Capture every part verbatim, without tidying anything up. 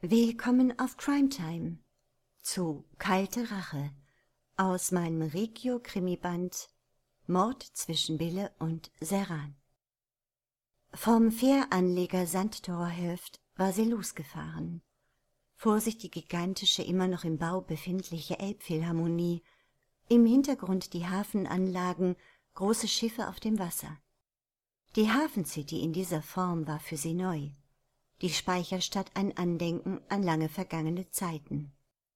Willkommen auf Crimetime zu Kalte Rache aus meinem Regio-Krimiband Mord zwischen Bille und Serran. Vom Fähranleger Sandtorhöft war sie losgefahren, vor sich die gigantische, immer noch im Bau befindliche Elbphilharmonie, im Hintergrund die Hafenanlagen, große Schiffe auf dem Wasser. Die Hafencity in dieser Form war für sie neu, die Speicherstadt ein Andenken an lange vergangene Zeiten.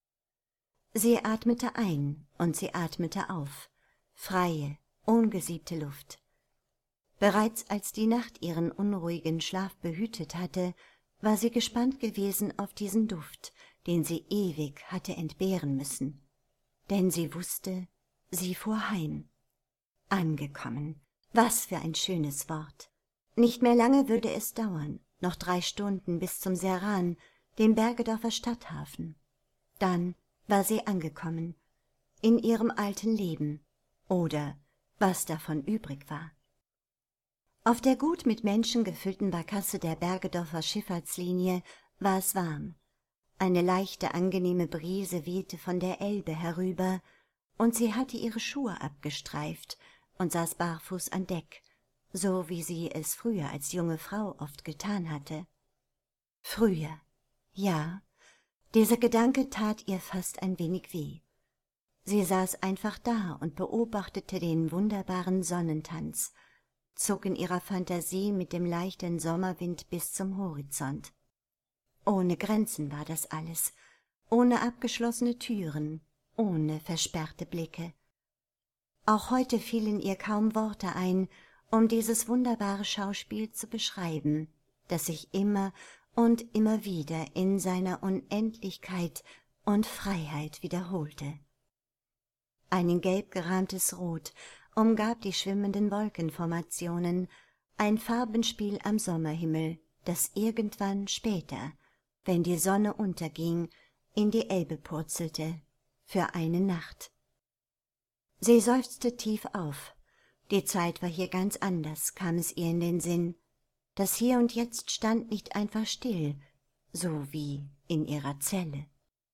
Sie atmete ein und sie atmete auf, freie, ungesiebte Luft. Bereits als die Nacht ihren unruhigen Schlaf behütet hatte, war sie gespannt gewesen auf diesen Duft, den sie ewig hatte entbehren müssen. Denn sie wusste, sie fuhr heim. Angekommen. Was für ein schönes Wort. Nicht mehr lange würde es dauern, noch drei Stunden bis zum Serran, dem Bergedorfer Stadthafen. Dann war sie angekommen, in ihrem alten Leben, oder was davon übrig war. Auf der gut mit Menschen gefüllten Barkasse der Bergedorfer Schifffahrtslinie war es warm. Eine leichte, angenehme Brise wehte von der Elbe herüber, und sie hatte ihre Schuhe abgestreift und saß barfuß an Deck, so wie sie es früher als junge Frau oft getan hatte. Früher, ja, dieser Gedanke tat ihr fast ein wenig weh. Sie saß einfach da und beobachtete den wunderbaren Sonnentanz, zog in ihrer Fantasie mit dem leichten Sommerwind bis zum Horizont. Ohne Grenzen war das alles, ohne abgeschlossene Türen, ohne versperrte Blicke. Auch heute fielen ihr kaum Worte ein, um dieses wunderbare Schauspiel zu beschreiben, das sich immer und immer wieder in seiner Unendlichkeit und Freiheit wiederholte. Ein gelb gerahmtes Rot umgab die schwimmenden Wolkenformationen, ein Farbenspiel am Sommerhimmel, das irgendwann später, wenn die Sonne unterging, in die Elbe purzelte, für eine Nacht. Sie seufzte tief auf. Die Zeit war hier ganz anders, kam es ihr in den Sinn. Das Hier und Jetzt stand nicht einfach still, so wie in ihrer Zelle.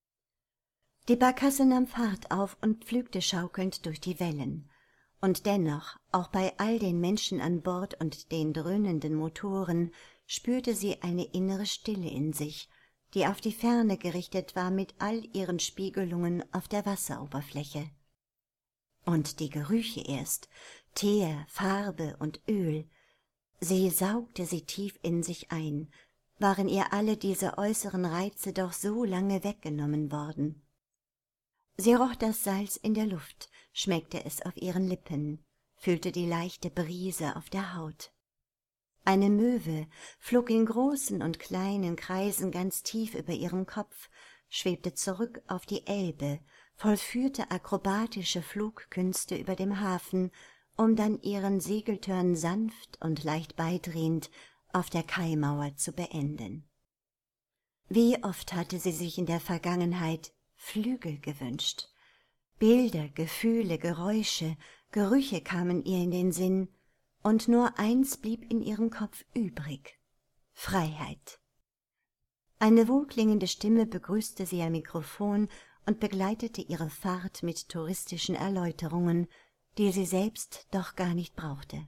Die Barkasse nahm Fahrt auf und pflügte schaukelnd durch die Wellen. Und dennoch, auch bei all den Menschen an Bord und den dröhnenden Motoren, spürte sie eine innere Stille in sich, die auf die Ferne gerichtet war mit all ihren Spiegelungen auf der Wasseroberfläche. Und die Gerüche erst, Teer, Farbe und Öl, sie saugte sie tief in sich ein, waren ihr alle diese äußeren Reize doch so lange weggenommen worden. Sie roch das Salz in der Luft, schmeckte es auf ihren Lippen, fühlte die leichte Brise auf der Haut. Eine Möwe flog in großen und kleinen Kreisen ganz tief über ihrem Kopf, schwebte zurück auf die Elbe, vollführte akrobatische Flugkünste über dem Hafen, um dann ihren Segeltörn sanft und leicht beidrehend auf der Kaimauer zu beenden. Wie oft hatte sie sich in der Vergangenheit Flügel gewünscht. Bilder, Gefühle, Geräusche, Gerüche kamen ihr in den Sinn, und nur eins blieb in ihrem Kopf übrig: Freiheit. Eine wohlklingende Stimme begrüßte sie am Mikrofon und begleitete ihre Fahrt mit touristischen Erläuterungen, die sie selbst doch gar nicht brauchte.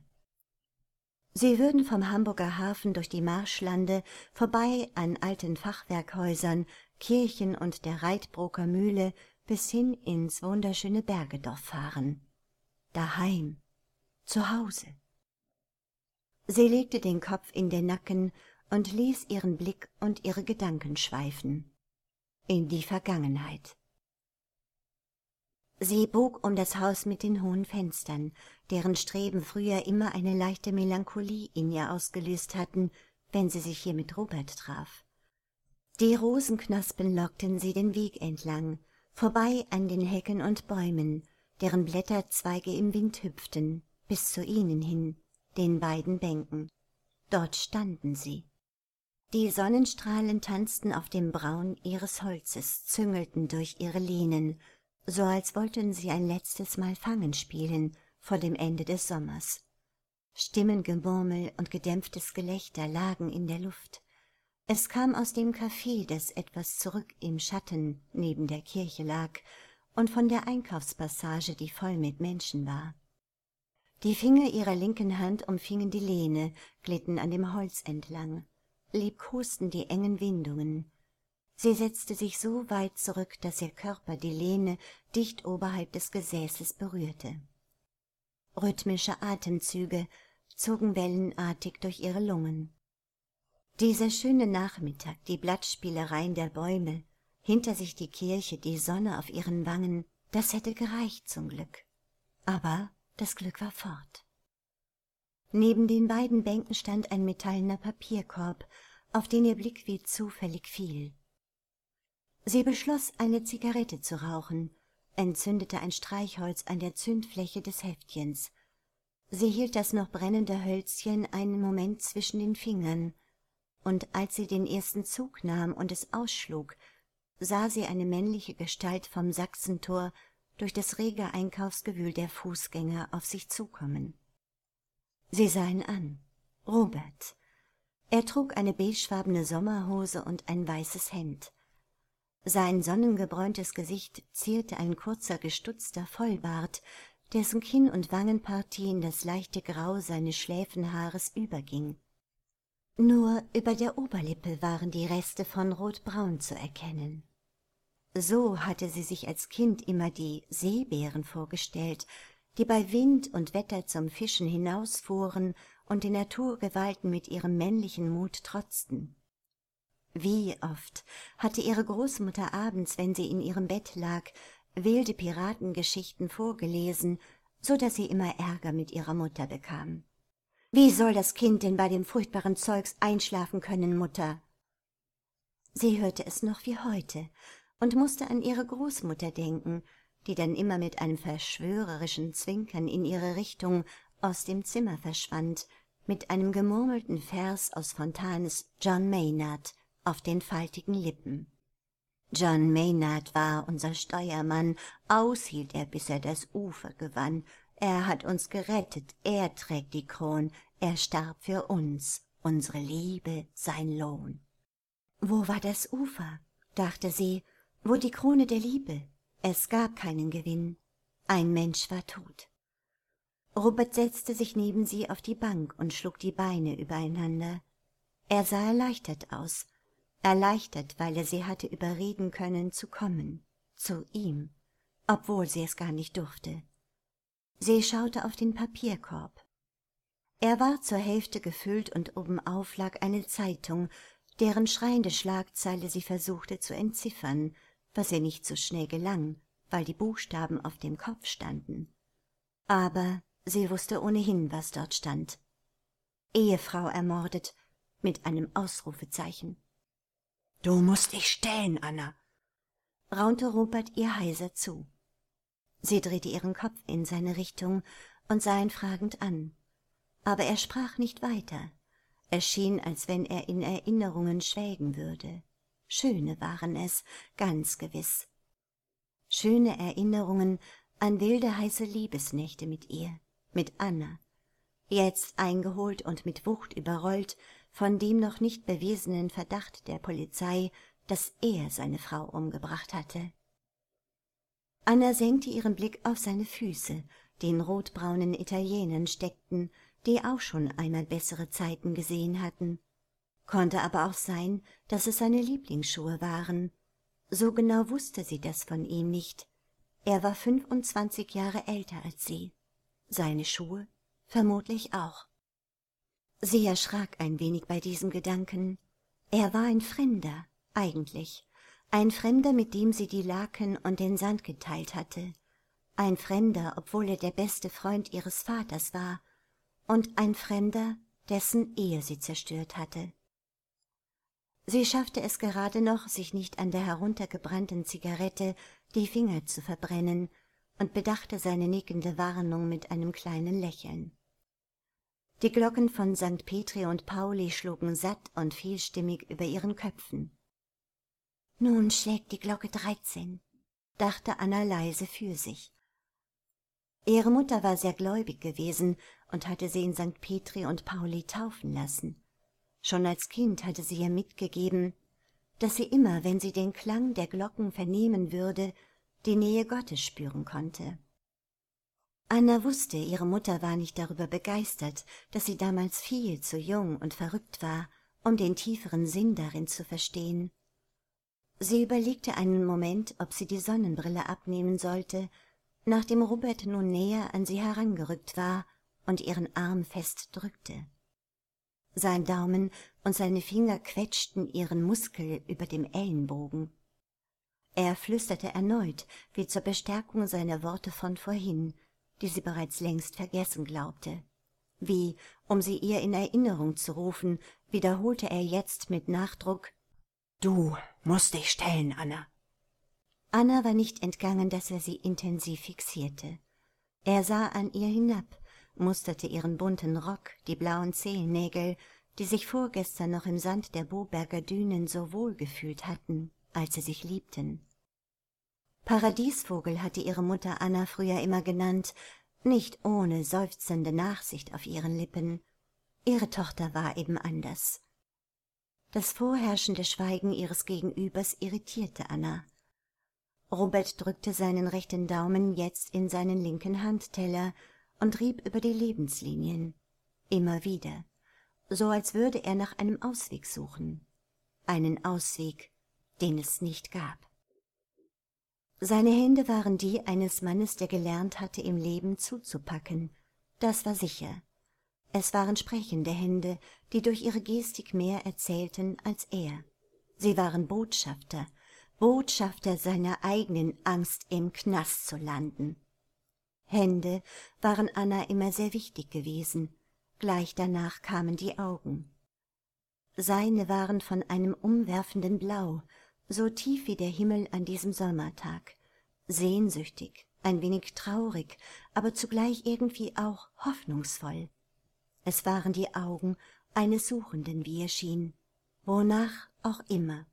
Sie würden vom Hamburger Hafen durch die Marschlande vorbei an alten Fachwerkhäusern, Kirchen und der Reitbroker Mühle bis hin ins wunderschöne Bergedorf fahren. Daheim, zu Hause. Sie legte den Kopf in den Nacken und ließ ihren Blick und ihre Gedanken schweifen. In die Vergangenheit. Sie bog um das Haus mit den hohen Fenstern, deren Streben früher immer eine leichte Melancholie in ihr ausgelöst hatten, wenn sie sich hier mit Robert traf. Die Rosenknospen lockten sie den Weg entlang, vorbei an den Hecken und Bäumen, deren Blätterzweige im Wind hüpften, bis zu ihnen hin, den beiden Bänken. Dort standen sie. Die Sonnenstrahlen tanzten auf dem Braun ihres Holzes, züngelten durch ihre Lehnen, so als wollten sie ein letztes Mal Fangen spielen vor dem Ende des Sommers. Stimmengemurmel und gedämpftes Gelächter lagen in der Luft. Es kam aus dem Café, das etwas zurück im Schatten neben der Kirche lag, und von der Einkaufspassage, die voll mit Menschen war. Die Finger ihrer linken Hand umfingen die Lehne, glitten an dem Holz entlang, liebkosten die engen Windungen. Sie setzte sich so weit zurück, dass ihr Körper die Lehne dicht oberhalb des Gesäßes berührte. Rhythmische Atemzüge zogen wellenartig durch ihre Lungen. Dieser schöne Nachmittag, die Blattspielereien der Bäume, hinter sich die Kirche, die Sonne auf ihren Wangen, das hätte gereicht zum Glück. Aber das Glück war fort. Neben den beiden Bänken stand ein metallener Papierkorb, auf den ihr Blick wie zufällig fiel. Sie beschloss, eine Zigarette zu rauchen, entzündete ein Streichholz an der Zündfläche des Heftchens. Sie hielt das noch brennende Hölzchen einen Moment zwischen den Fingern, und als sie den ersten Zug nahm und es ausschlug, sah sie eine männliche Gestalt vom Sachsentor durch das rege Einkaufsgewühl der Fußgänger auf sich zukommen. Sie sah ihn an. Robert. Er trug eine beigefarbene Sommerhose und ein weißes Hemd. Sein sonnengebräuntes Gesicht zierte ein kurzer, gestutzter Vollbart, dessen Kinn- und Wangenpartie in das leichte Grau seines Schläfenhaares überging. Nur über der Oberlippe waren die Reste von Rotbraun zu erkennen. So hatte sie sich als Kind immer die Seebären vorgestellt, die bei Wind und Wetter zum Fischen hinausfuhren und den Naturgewalten mit ihrem männlichen Mut trotzten. Wie oft hatte ihre Großmutter abends, wenn sie in ihrem Bett lag, wilde Piratengeschichten vorgelesen, so daß sie immer Ärger mit ihrer Mutter bekam. »Wie soll das Kind denn bei dem furchtbaren Zeugs einschlafen können, Mutter?« Sie hörte es noch wie heute und musste an ihre Großmutter denken, die dann immer mit einem verschwörerischen Zwinkern in ihre Richtung aus dem Zimmer verschwand, mit einem gemurmelten Vers aus Fontanes »John Maynard« auf den faltigen Lippen. John Maynard war unser Steuermann, aushielt er, bis er das Ufer gewann. Er hat uns gerettet, er trägt die Kron, er starb für uns, unsere Liebe sein Lohn. Wo war das Ufer, dachte sie, wo die Krone der Liebe? Es gab keinen Gewinn, ein Mensch war tot. Robert setzte sich neben sie auf die Bank und schlug die Beine übereinander. Er sah erleichtert aus, erleichtert, weil er sie hatte überreden können, zu kommen, zu ihm, obwohl sie es gar nicht durfte. Sie schaute auf den Papierkorb. Er war zur Hälfte gefüllt und obenauf lag eine Zeitung, deren schreiende Schlagzeile sie versuchte zu entziffern, was ihr nicht so schnell gelang, weil die Buchstaben auf dem Kopf standen. Aber sie wusste ohnehin, was dort stand. Ehefrau ermordet, mit einem Ausrufezeichen. »Du musst dich stellen, Anna«, raunte Robert ihr heiser zu. Sie drehte ihren Kopf in seine Richtung und sah ihn fragend an. Aber er sprach nicht weiter. Es schien, als wenn er in Erinnerungen schwelgen würde. Schöne waren es, ganz gewiss. Schöne Erinnerungen an wilde, heiße Liebesnächte mit ihr, mit Anna, jetzt eingeholt und mit Wucht überrollt von dem noch nicht bewiesenen Verdacht der Polizei, dass er seine Frau umgebracht hatte. Anna senkte ihren Blick auf seine Füße, die in rotbraunen Italienern steckten, die auch schon einmal bessere Zeiten gesehen hatten. Konnte aber auch sein, dass es seine Lieblingsschuhe waren. So genau wusste sie das von ihm nicht. Er war fünfundzwanzig Jahre älter als sie. Seine Schuhe vermutlich auch. Sie erschrak ein wenig bei diesem Gedanken. Er war ein Fremder, eigentlich. Ein Fremder, mit dem sie die Laken und den Sand geteilt hatte. Ein Fremder, obwohl er der beste Freund ihres Vaters war. Und ein Fremder, dessen Ehe sie zerstört hatte. Sie schaffte es gerade noch, sich nicht an der heruntergebrannten Zigarette die Finger zu verbrennen, und bedachte seine nickende Warnung mit einem kleinen Lächeln. Die Glocken von Sankt Petri und Pauli schlugen satt und vielstimmig über ihren Köpfen. »Nun schlägt die Glocke dreizehn«, dachte Anna leise für sich. Ihre Mutter war sehr gläubig gewesen und hatte sie in Sankt Petri und Pauli taufen lassen. Schon als Kind hatte sie ihr mitgegeben, dass sie immer, wenn sie den Klang der Glocken vernehmen würde, die Nähe Gottes spüren konnte. Anna wusste, ihre Mutter war nicht darüber begeistert, dass sie damals viel zu jung und verrückt war, um den tieferen Sinn darin zu verstehen. Sie überlegte einen Moment, ob sie die Sonnenbrille abnehmen sollte, nachdem Robert nun näher an sie herangerückt war und ihren Arm fest drückte. Sein Daumen und seine Finger quetschten ihren Muskel über dem Ellenbogen. Er flüsterte erneut, wie zur Bestärkung seiner Worte von vorhin, die sie bereits längst vergessen glaubte. Wie, um sie ihr in Erinnerung zu rufen, wiederholte er jetzt mit Nachdruck: »Du musst dich stellen, Anna.« Anna war nicht entgangen, dass er sie intensiv fixierte. Er sah an ihr hinab, musterte ihren bunten Rock, die blauen Zehennägel, die sich vorgestern noch im Sand der Boberger Dünen so wohl gefühlt hatten, als sie sich liebten. Paradiesvogel hatte ihre Mutter Anna früher immer genannt, nicht ohne seufzende Nachsicht auf ihren Lippen. Ihre Tochter war eben anders. Das vorherrschende Schweigen ihres Gegenübers irritierte Anna. Robert drückte seinen rechten Daumen jetzt in seinen linken Handteller und rieb über die Lebenslinien. Immer wieder, so als würde er nach einem Ausweg suchen. Einen Ausweg, den es nicht gab. Seine Hände waren die eines Mannes, der gelernt hatte, im Leben zuzupacken. Das war sicher. Es waren sprechende Hände, die durch ihre Gestik mehr erzählten als er. Sie waren Botschafter, Botschafter seiner eigenen Angst, im Knast zu landen. Hände waren Anna immer sehr wichtig gewesen. Gleich danach kamen die Augen. Seine waren von einem umwerfenden Blau, so tief wie der Himmel an diesem Sommertag, sehnsüchtig, ein wenig traurig, aber zugleich irgendwie auch hoffnungsvoll. Es waren die Augen eines Suchenden, wie er schien, wonach auch immer.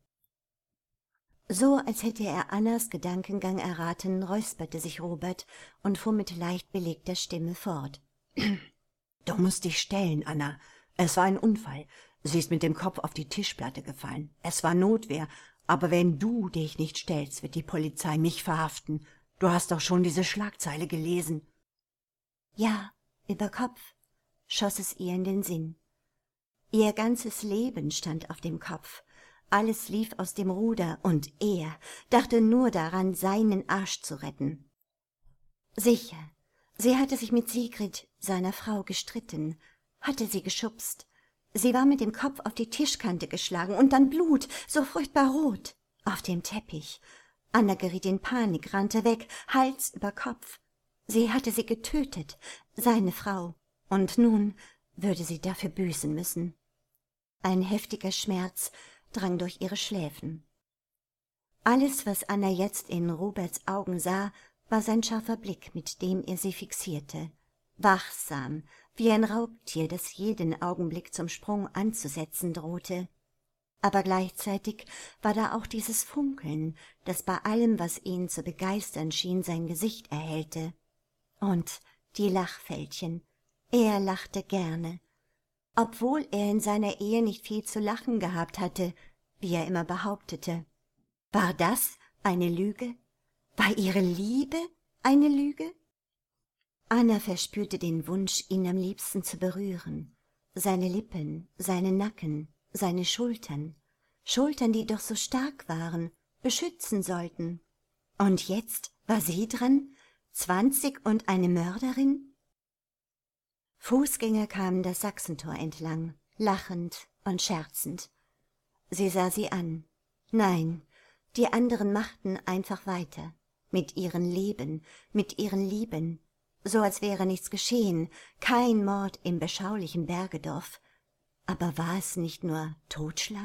So, als hätte er Annas Gedankengang erraten, räusperte sich Robert und fuhr mit leicht belegter Stimme fort. »Du musst dich stellen, Anna. Es war ein Unfall. Sie ist mit dem Kopf auf die Tischplatte gefallen. Es war Notwehr. Aber wenn du dich nicht stellst, wird die Polizei mich verhaften. Du hast doch schon diese Schlagzeile gelesen.« Ja, über Kopf, schoss es ihr in den Sinn. Ihr ganzes Leben stand auf dem Kopf. Alles lief aus dem Ruder, und er dachte nur daran, seinen Arsch zu retten. Sicher, sie hatte sich mit Sigrid, seiner Frau, gestritten, hatte sie geschubst. Sie war mit dem Kopf auf die Tischkante geschlagen, und dann Blut, so furchtbar rot, auf dem Teppich. Anna geriet in Panik, rannte weg, Hals über Kopf. Sie hatte sie getötet, seine Frau, und nun würde sie dafür büßen müssen. Ein heftiger Schmerz drang durch ihre Schläfen. Alles, was Anna jetzt in Roberts Augen sah, war sein scharfer Blick, mit dem er sie fixierte. Wachsam, wie ein Raubtier, das jeden Augenblick zum Sprung anzusetzen drohte. Aber gleichzeitig war da auch dieses Funkeln, das bei allem, was ihn zu begeistern schien, sein Gesicht erhellte. Und die Lachfältchen. Er lachte gerne, obwohl er in seiner Ehe nicht viel zu lachen gehabt hatte, wie er immer behauptete. War das eine Lüge? War ihre Liebe eine Lüge? Anna verspürte den Wunsch, ihn am liebsten zu berühren. Seine Lippen, seinen Nacken, seine Schultern. Schultern, die doch so stark waren, beschützen sollten. Und jetzt war sie dran, zwanzig und eine Mörderin? Fußgänger kamen das Sachsentor entlang, lachend und scherzend. Sie sah sie an. Nein, die anderen machten einfach weiter, mit ihren Leben, mit ihren Lieben, so als wäre nichts geschehen, kein Mord im beschaulichen Bergedorf. Aber war es nicht nur Totschlag?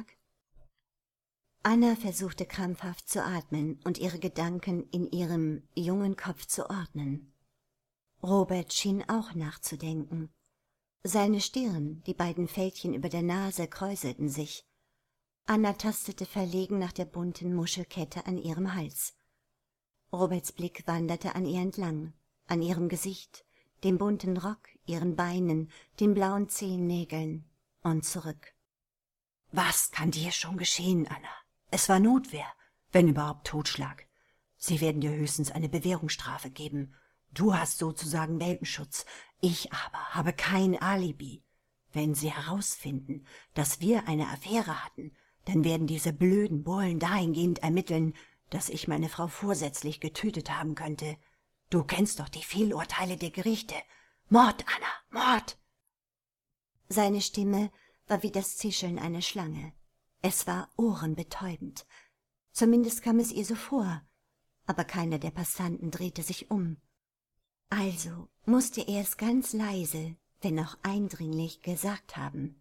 Anna versuchte krampfhaft zu atmen und ihre Gedanken in ihrem jungen Kopf zu ordnen. Robert schien auch nachzudenken. Seine Stirn, die beiden Fältchen über der Nase, kräuselten sich. Anna tastete verlegen nach der bunten Muschelkette an ihrem Hals. Roberts Blick wanderte an ihr entlang, an ihrem Gesicht, dem bunten Rock, ihren Beinen, den blauen Zehennägeln und zurück. Was kann dir schon geschehen, Anna? Es war Notwehr, wenn überhaupt Totschlag. Sie werden dir höchstens eine Bewährungsstrafe geben. Du hast sozusagen Welpenschutz, ich aber habe kein Alibi. Wenn sie herausfinden, dass wir eine Affäre hatten, dann werden diese blöden Bullen dahingehend ermitteln, dass ich meine Frau vorsätzlich getötet haben könnte. Du kennst doch die Fehlurteile der Gerichte. Mord, Anna, Mord! Seine Stimme war wie das Zischeln einer Schlange. Es war ohrenbetäubend. Zumindest kam es ihr so vor, aber keiner der Passanten drehte sich um. Also musste er es ganz leise, wenn auch eindringlich, gesagt haben.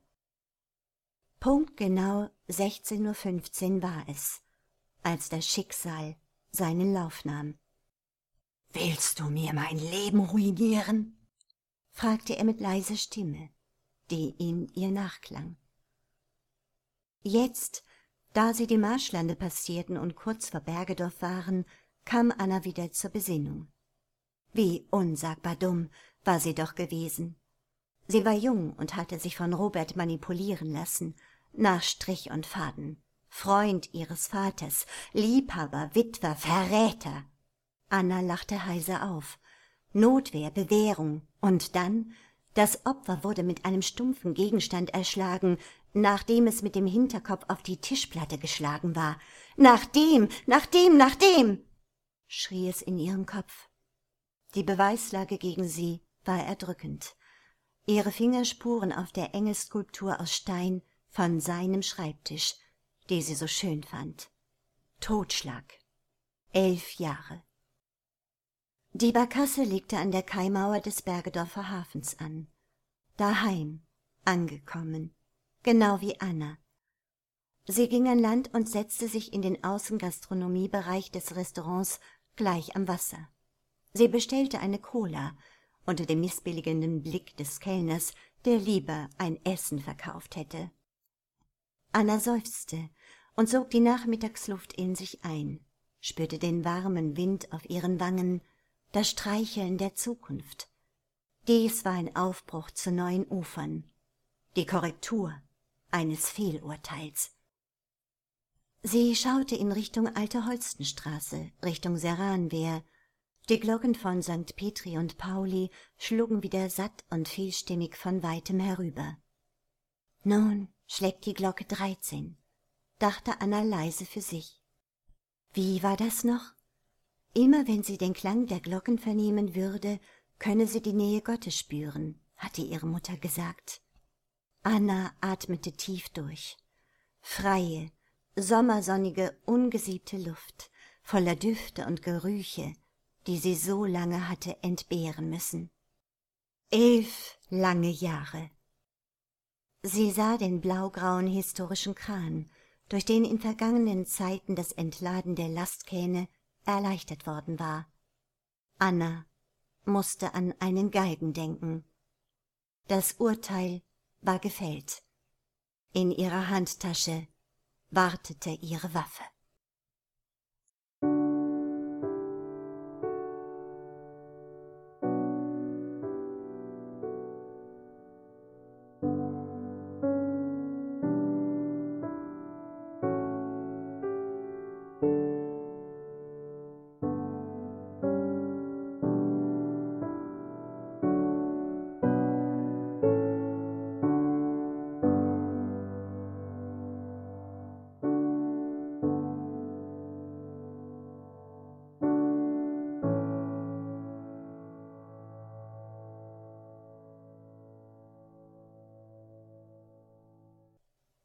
Punktgenau sechzehn Uhr fünfzehn war es, als das Schicksal seinen Lauf nahm. »Willst du mir mein Leben ruinieren?« fragte er mit leiser Stimme, die in ihr nachklang. Jetzt, da sie die Marschlande passierten und kurz vor Bergedorf waren, kam Anna wieder zur Besinnung. Wie unsagbar dumm war sie doch gewesen. Sie war jung und hatte sich von Robert manipulieren lassen, nach Strich und Faden. Freund ihres Vaters, Liebhaber, Witwer, Verräter. Anna lachte heiser auf. Notwehr, Bewährung. Und dann, das Opfer wurde mit einem stumpfen Gegenstand erschlagen, nachdem es mit dem Hinterkopf auf die Tischplatte geschlagen war. »Nachdem, nachdem, nachdem!« schrie es in ihrem Kopf. Die Beweislage gegen sie war erdrückend. Ihre Fingerspuren auf der Engelskulptur aus Stein von seinem Schreibtisch, die sie so schön fand. Totschlag. Elf Jahre. Die Barkasse legte an der Kaimauer des Bergedorfer Hafens an. Daheim, angekommen, genau wie Anna. Sie ging an Land und setzte sich in den Außengastronomiebereich des Restaurants gleich am Wasser. Sie bestellte eine Cola unter dem missbilligenden Blick des Kellners, der lieber ein Essen verkauft hätte. Anna seufzte und sog die Nachmittagsluft in sich ein, spürte den warmen Wind auf ihren Wangen, das Streicheln der Zukunft. Dies war ein Aufbruch zu neuen Ufern, die Korrektur eines Fehlurteils. Sie schaute in Richtung Alte Holstenstraße, Richtung Serranwehr. Die Glocken von Sankt Petri und Pauli schlugen wieder satt und vielstimmig von weitem herüber. »Nun schlägt die Glocke dreizehn«, dachte Anna leise für sich. Wie war das noch? Immer wenn sie den Klang der Glocken vernehmen würde, könne sie die Nähe Gottes spüren, hatte ihre Mutter gesagt. Anna atmete tief durch. Freie, sommersonnige, ungesiebte Luft, voller Düfte und Gerüche, die sie so lange hatte entbehren müssen. Elf lange Jahre. Sie sah den blaugrauen historischen Kran, durch den in vergangenen Zeiten das Entladen der Lastkähne erleichtert worden war. Anna musste an einen Galgen denken. Das Urteil war gefällt. In ihrer Handtasche wartete ihre Waffe.